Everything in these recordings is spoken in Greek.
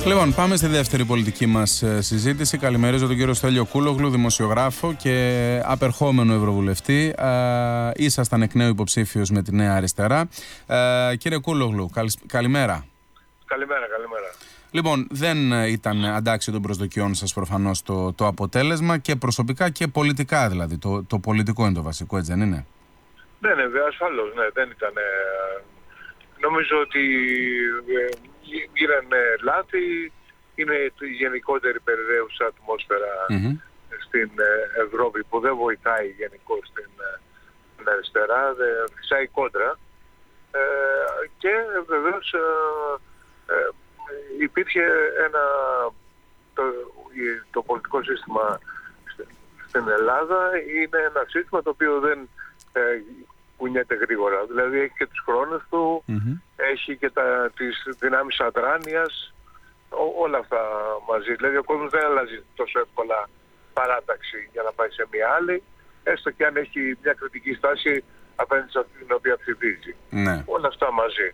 Λοιπόν, πάμε στη δεύτερη πολιτική μας συζήτηση. Καλημερίζω τον κύριο Στέλιο Κούλογλου, δημοσιογράφο και απερχόμενο ευρωβουλευτή. Ήσασταν εκ νέου υποψήφιος με τη Νέα Αριστερά. Κύριε Κούλογλου, καλημέρα. Καλημέρα. Λοιπόν, δεν ήταν αντάξιο των προσδοκιών σας προφανώς το αποτέλεσμα και προσωπικά και πολιτικά δηλαδή. Το πολιτικό είναι το βασικό, έτσι δεν είναι? Ναι, ασφαλώς, ναι, δεν ήταν. Νομίζω ότι γίνανε λάθη, είναι η γενικότερη περιραίουσα ατμόσφαιρα στην Ευρώπη που δεν βοηθάει γενικώς στην αριστερά, φυσάει κόντρα και βεβαίως υπήρχε το πολιτικό σύστημα στην Ελλάδα είναι ένα σύστημα το οποίο δεν κουνιέται γρήγορα. Δηλαδή έχει και τους χρόνους του, έχει και τις δυνάμεις αδράνειας, όλα αυτά μαζί. Δηλαδή ο κόσμος δεν αλλάζει τόσο εύκολα παράταξη για να πάει σε μια άλλη, έστω και αν έχει μια κριτική στάση απέναντι σε αυτή την οποία ψηφίζει. Ναι. Όλα αυτά μαζί.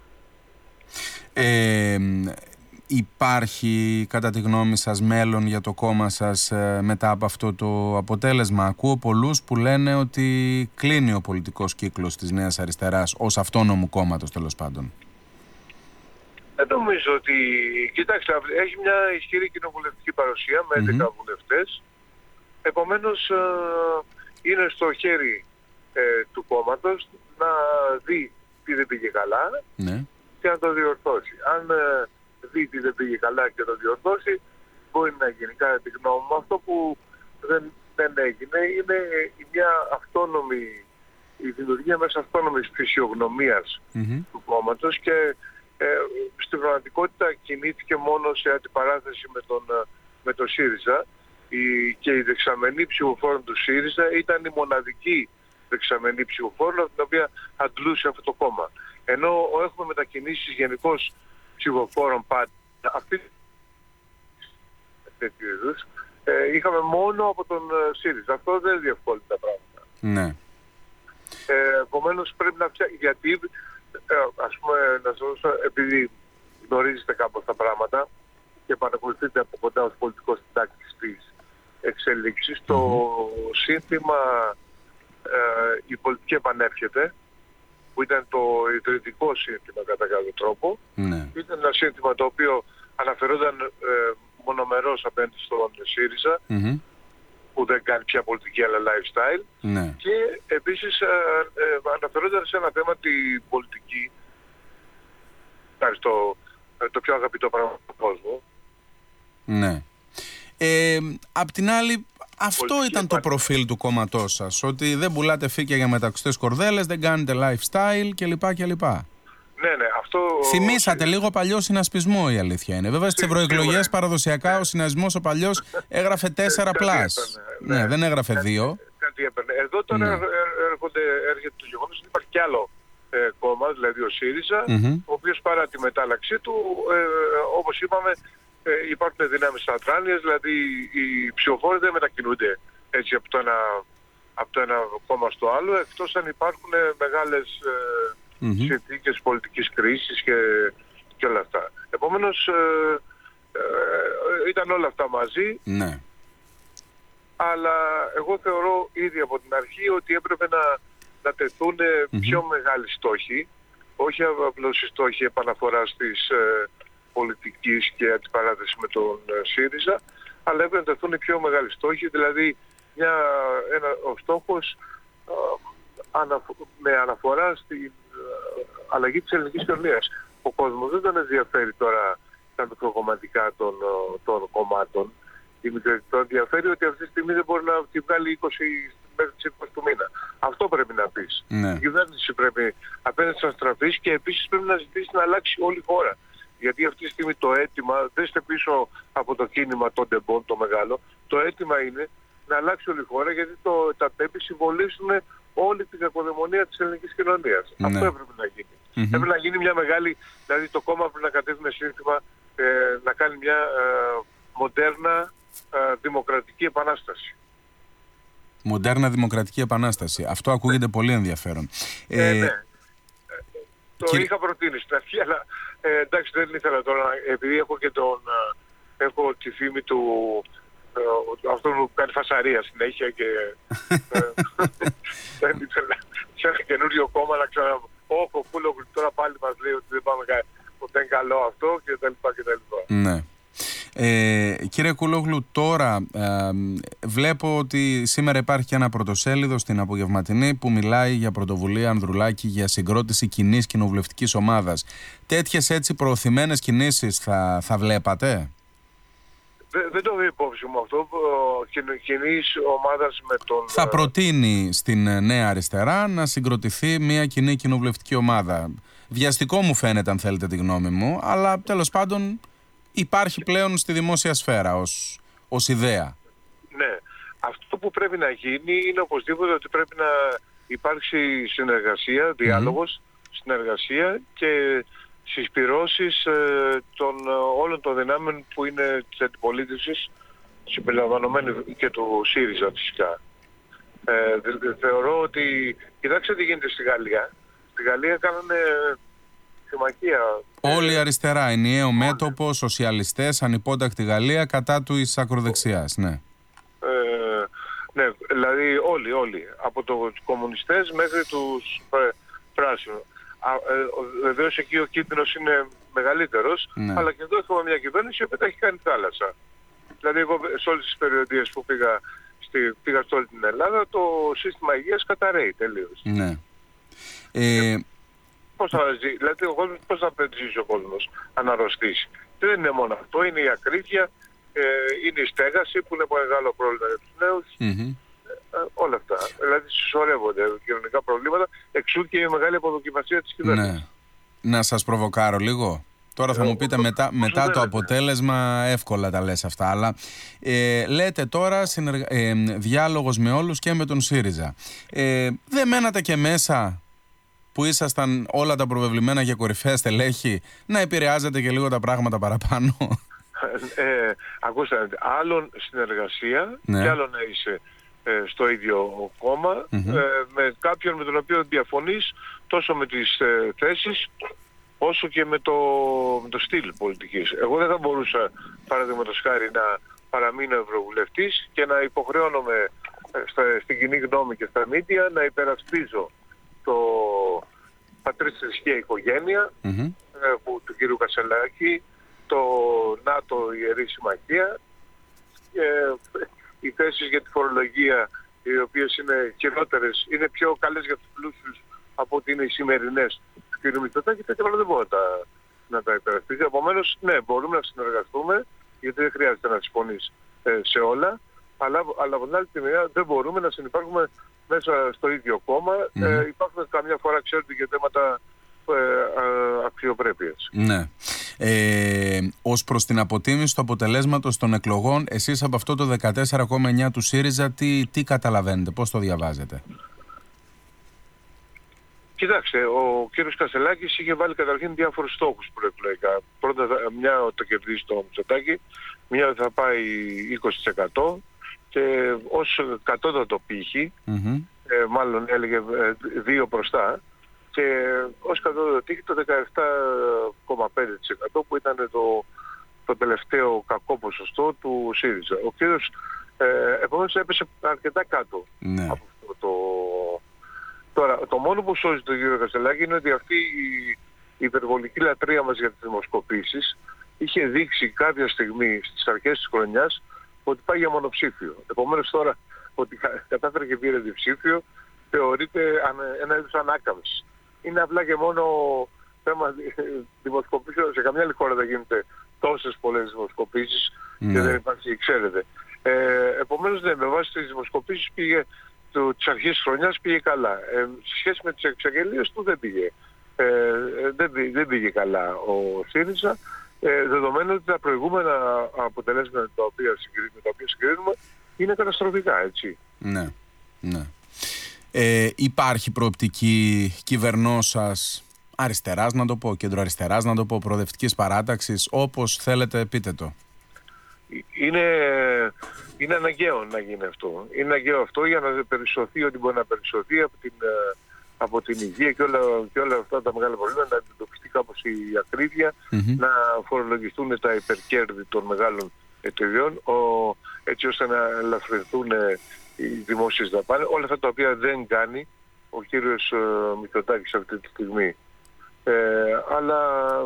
Υπάρχει κατά τη γνώμη σας μέλλον για το κόμμα σας μετά από αυτό το αποτέλεσμα? Ακούω πολλούς που λένε ότι κλείνει ο πολιτικός κύκλος της Νέας Αριστεράς ως αυτόνομου κόμματος, τέλος πάντων. Δεν νομίζω ότι... Κοιτάξτε, έχει μια ισχυρή κοινοβουλευτική παρουσία με 11 βουλευτές. Επομένως είναι στο χέρι του κόμματος να δει τι δεν πήγε καλά και να το διορθώσει. Αν δει τι δεν πήγε καλά και το διορθώσει, μπορεί να γίνει. Κατά τη γνώμη μου, αυτό που δεν έγινε είναι η δημιουργία μιας αυτόνομης φυσιογνωμίας του κόμματος και στην πραγματικότητα κινήθηκε μόνο σε αντιπαράθεση με το ΣΥΡΙΖΑ και η δεξαμενή ψηφοφόρων του ΣΥΡΙΖΑ ήταν η μοναδική δεξαμενή ψηφοφόρων από την οποία αντλούσε αυτό το κόμμα. Ενώ έχουμε μετακινήσεις γενικώς ψηφοφόρων πάντα, αυτή τέτοιου είδους, είχαμε μόνο από τον ΣΥΡΙΖΑ. Αυτό δεν διευκόλυνε τα πράγματα. Ναι. Επομένως πρέπει να φτιάξει, γιατί ας πούμε να σας δώσω, επειδή γνωρίζετε κάπως τα πράγματα και παρακολουθείτε από κοντά ως πολιτικός συντάκτης της εξέλιξης, το σύνθημα «Η πολιτική επανέρχεται», που ήταν το ιδρυτικό σύνθημα κατά κάποιο τρόπο. Ναι. Ήταν ένα σύνθημα το οποίο αναφερόταν μονομερώς απέναντι στον ΣΥΡΙΖΑ, που δεν κάνει πια πολιτική αλλά lifestyle. Ναι. Και επίσης αναφερόταν σε ένα θέμα την πολιτική, το πιο αγαπητό πράγμα του κόσμου. Ναι. Απ' την άλλη, αυτό ήταν το προφίλ του κόμματός σας, ότι δεν πουλάτε φύκια για μεταξωτές κορδέλες, δεν κάνετε lifestyle κλπ. Ναι, αυτό... Θυμήσατε λίγο παλιό συνασπισμό, η αλήθεια είναι. Βέβαια στις ευρωεκλογές παραδοσιακά ο συνασπισμός ο παλιός έγραφε 4+. Ναι, δεν έγραφε 2. Κάτι έπαιρνε. Εδώ τώρα έρχεται το γεγονός ότι υπάρχει κι άλλο κόμμα, δηλαδή ο ΣΥΡΙΖΑ, ο οποίος παρά τη μετάλλαξή του, όπως είπαμε, υπάρχουν δυνάμεις αδράνειας, δηλαδή οι ψηφοφόροι δεν μετακινούνται έτσι από το ένα κόμμα στο άλλο, εκτός αν υπάρχουν μεγάλες συνθήκες πολιτικής κρίσης και όλα αυτά. Επομένως ήταν όλα αυτά μαζί, ναι. Αλλά εγώ θεωρώ ήδη από την αρχή ότι έπρεπε να τεθούν πιο μεγάλοι στόχοι, όχι απλώς οι στόχοι επαναφοράς της πολιτικής και αντιπαράθεση με τον ΣΥΡΙΖΑ, αλλά έπρεπε να τεθούν οι πιο μεγάλοι στόχοι, δηλαδή ο στόχος με αναφορά στην αλλαγή της ελληνικής κοινωνίας. Ο κόσμος δεν τον ενδιαφέρει τώρα τα μικροκομματικά των κομμάτων. Τον ενδιαφέρει ότι αυτή τη στιγμή δεν μπορεί να τη βγάλει 20 μέχρι τις 20 του μήνα. Αυτό πρέπει να πεις. Ναι. Η κυβέρνηση πρέπει απέναντι να στραφείς και επίσης πρέπει να ζητήσει να αλλάξει όλη η χώρα. Γιατί αυτή τη στιγμή το αίτημα, δεν είστε πίσω από το κίνημα των ντεμπών το μεγάλο, το αίτημα είναι να αλλάξει όλη η χώρα, γιατί τα τέμπη συμβολίζουν όλη την κακοδαιμονία της ελληνικής κοινωνίας. Ναι. Αυτό έπρεπε να γίνει. Έπρεπε να γίνει μια μεγάλη, δηλαδή το κόμμα πρέπει να κατέβει με σύνθημα να κάνει μια μοντέρνα δημοκρατική επανάσταση. Μοντέρνα δημοκρατική επανάσταση. Αυτό ακούγεται πολύ ενδιαφέρον. Ναι. Το είχα προτείνει στην αρχή, αλλά εντάξει, δεν ήθελα τώρα, επειδή έχω και έχω τη φήμη του αυτόν που κάνει φασαρία συνέχεια και δεν ήθελα σε ένα καινούριο κόμμα να ξαναπώ. Ο Κούλογλου τώρα πάλι μας λέει ότι δεν πάμε ποτέ είναι καλό αυτό κτλ. Ναι. Κύριε Κούλογλου, τώρα βλέπω ότι σήμερα υπάρχει και ένα πρωτοσέλιδο στην Απογευματινή που μιλάει για πρωτοβουλία Ανδρουλάκη για συγκρότηση κοινής κοινοβουλευτικής ομάδας. Τέτοιες έτσι προωθημένες κινήσεις θα βλέπατε? Δεν το έχω υπόψη μου αυτό. Κοινής ομάδας με τον... Θα προτείνει στην Νέα Αριστερά να συγκροτηθεί μια κοινή κοινοβουλευτική ομάδα. Βιαστικό μου φαίνεται, αν θέλετε τη γνώμη μου, αλλά τέλος πάντων υπάρχει πλέον στη δημόσια σφαίρα ως ιδέα. Ναι. Αυτό που πρέπει να γίνει είναι οπωσδήποτε ότι πρέπει να υπάρξει συνεργασία, διάλογος, συνεργασία και συσπυρώσεις όλων των δυνάμεων που είναι της αντιπολίτευσης, συμπεριλαμβανομένου και του ΣΥΡΙΖΑ φυσικά. Θεωρώ ότι... Κοιτάξτε τι γίνεται στη Γαλλία. Στη Γαλλία κάνανε συμμαχία. Όλη η αριστερά, ενιαίο μέτωπο, σοσιαλιστές, ανυπότακτη Γαλλία κατά της ακροδεξιάς, ναι. Ναι, δηλαδή όλοι. Από τους κομμουνιστές μέχρι τους πράσινους. Βεβαίως εκεί ο κίνδυνος είναι μεγαλύτερος, ναι. Αλλά και εδώ έχουμε μια κυβέρνηση που τα έχει κάνει θάλασσα. Δηλαδή εγώ σε όλες τις περιοδίες που πήγα σε όλη την Ελλάδα, το σύστημα υγείας καταραίει τελείως. Ναι. Πώς θα ζήσει ο κόσμος αν αρρωστήσει? Δεν είναι μόνο αυτό, είναι η ακρίβεια, είναι η στέγαση που είναι μεγάλο πρόβλημα για τους νέους. Όλα αυτά. Δηλαδή συσσωρεύονται κοινωνικά προβλήματα, εξού και η μεγάλη αποδοκιμασία της κυβέρνησης. Ναι. Να σας προβοκάρω λίγο. Τώρα θα μου πείτε μετά το αποτέλεσμα εύκολα τα λες αυτά, αλλά λέτε τώρα διάλογος με όλους και με τον ΣΥΡΙΖΑ. Δεν μένατε και μέσα που ήσασταν όλα τα προβεβλημένα για κορυφαία στελέχη να επηρεάζετε και λίγο τα πράγματα παραπάνω? Ακούστε, άλλον συνεργασία, ναι. Και άλλο να είσαι στο ίδιο κόμμα, με κάποιον με τον οποίο διαφωνείς τόσο με τις θέσεις όσο και με το στυλ πολιτικής. Εγώ δεν θα μπορούσα, παραδείγματος χάρη, να παραμείνω ευρωβουλευτής και να υποχρεώνομαι στην κοινή γνώμη και στα μίντια να υπερασπίζω το πατρίς θρησκεία οικογένεια του κ. Κασελάκη, το ΝΑΤΟ Ιερή Συμμαχία, οι θέσεις για τη φορολογία, οι οποίες είναι χειρότερες, είναι πιο καλές για τους πλούσιους από ότι είναι οι σημερινές του κ. Μητσοτάκη, και όλα δεν μπορώ να τα υπερασπίσει. Επομένως, ναι, μπορούμε να συνεργαστούμε, γιατί δεν χρειάζεται να συμφωνείς σε όλα, αλλά από την άλλη μεριά δεν μπορούμε να συνυπάρχουμε μέσα στο ίδιο κόμμα. Υπάρχουν καμιά φορά, ξέρετε, και θέματα αξιοπρέπειας. Ναι. Ως προς την αποτίμηση του αποτελέσματος των εκλογών, εσείς από αυτό το 14,9 του ΣΥΡΙΖΑ τι καταλαβαίνετε, πώς το διαβάζετε? Κοιτάξτε, ο κύριος Κασελάκης είχε βάλει καταρχήν διάφορους στόχους προεκλογικά. Πρώτα, μια θα κερδίσει το Μητσοτάκη, μια θα πάει 20% και ως κατώτατο πύχη, μάλλον έλεγε 2 μπροστά, και ως κατώτατο πύχη το 17,5% που ήταν το τελευταίο κακό ποσοστό του ΣΥΡΙΖΑ. Ο κύριος επομένως έπεσε αρκετά κάτω από αυτό Τώρα, το μόνο που σώζει τον κύριο Κασελάκη είναι ότι αυτή η υπερβολική λατρεία μας για τις δημοσκοπήσεις είχε δείξει κάποια στιγμή στις αρχές της χρονιάς ότι πάει για μονοψήφιο. Επομένως τώρα ότι κατάφερε και πήρε διψήφιο θεωρείται ένα είδος ανάκαμψης. Είναι απλά και μόνο θέμα δημοσκοπήσεων. Σε καμιά άλλη χώρα δεν γίνεται τόσες πολλές δημοσκοπήσεις και δεν υπάρχει, ξέρετε. Επομένως, ναι, με βάση τις δημοσκοπήσεις πήγε της αρχής της χρονιάς πήγε καλά. Σε σχέση με τις εξαγγελίες του δεν πήγε καλά ο ΣΥΡΙΖΑ, δεδομένου ότι τα προηγούμενα αποτελέσματα με τα οποία συγκρίνουμε είναι καταστροφικά, έτσι. Ναι, ναι. Υπάρχει προοπτική κυβερνώσας αριστεράς, να το πω, κεντροαριστεράς, να το πω, προοδευτικής παράταξης, όπως θέλετε πείτε το? Είναι αναγκαίο να γίνει αυτό. Είναι αναγκαίο αυτό για να περισσωθεί ό,τι μπορεί να περισσωθεί από την από την υγεία και όλα αυτά τα μεγάλα προβλήματα, να αντιμετωπιστεί κάπως η ακρίβεια, να φορολογηθούν τα υπερκέρδη των μεγάλων εταιριών, έτσι ώστε να ελαφρυνθούν οι δημόσιες δαπάνες, όλα αυτά τα οποία δεν κάνει ο κύριος Μητσοτάκης αυτή τη στιγμή. Αλλά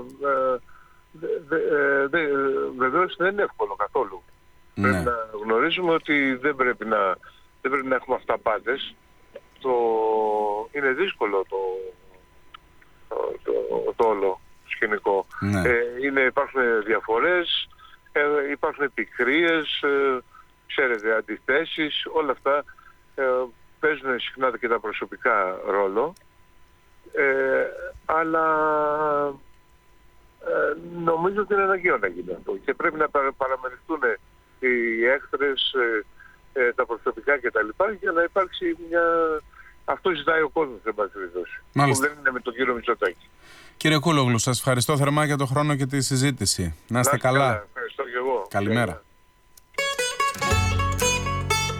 βεβαίως δεν είναι εύκολο καθόλου. Ναι. Πρέπει να γνωρίζουμε ότι δεν πρέπει να έχουμε αυταπάτες. Είναι δύσκολο το όλο σκηνικό. Ναι. Υπάρχουν διαφορές, υπάρχουν πικρίες, ξέρετε, αντιθέσεις, όλα αυτά παίζουν συχνά και τα προσωπικά ρόλο, αλλά νομίζω ότι είναι αναγκαίο να γίνει αυτό και πρέπει να παραμεριστούν οι έχθρες, τα προσωπικά κτλ. Για να υπάρξει μια... Αυτό ζητάει ο κόσμος, εν πάση περιπτώσει, που δεν είναι με τον κύριο Μητσοτάκη. Κύριε Κούλογλου, σας ευχαριστώ θερμά για τον χρόνο και τη συζήτηση. Να είστε καλά. Ευχαριστώ και εγώ. Καλημέρα.